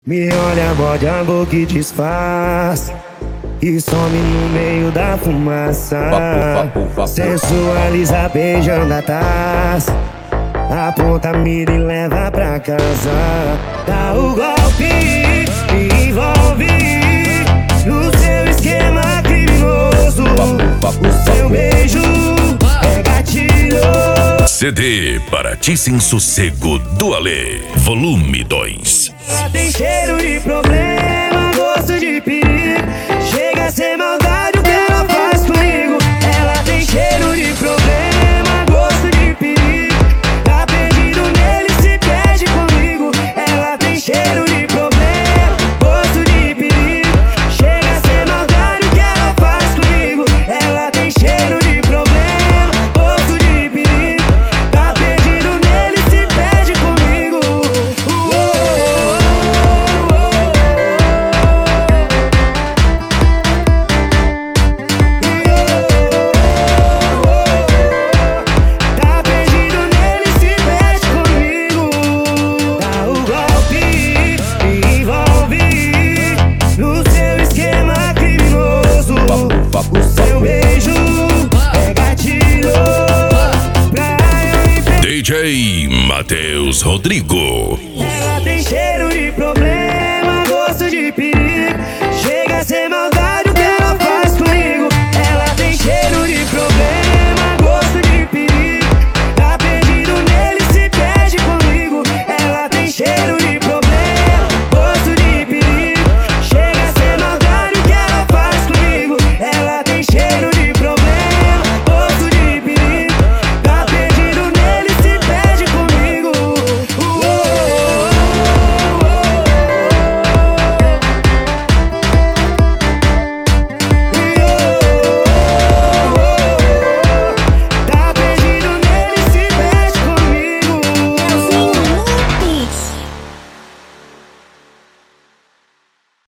Me olha, morde a boca e desfaz e some no meio da fumaça. Sensualiza beijando a taça, aponta a mira e leva pra casa. Dá o golpe e envolve no seu esquema criminoso. O seu beijo é gatilho. CD Para-ti Sem Sossego do Alê, volume 2. Ela tem cheiro de problema, gosto de perigo. Chega a ser maldade o que ela faz comigo. Ela tem cheiro de problema, gosto de perigo. Tá perdido nele, se perde comigo. Ela tem cheiro de problema, gosto de perigo. Chega a ser maldade o que ela faz comigo. Ela tem cheiro de problema, gosto de perigo. Tá perdido nele, se perde comigo. Tá perdido nele, se perde comigo. Dá o golpe e envolve no seu esquema criminoso. O seu beijo é gatilho pra eu DJ Matheus Rodrigo.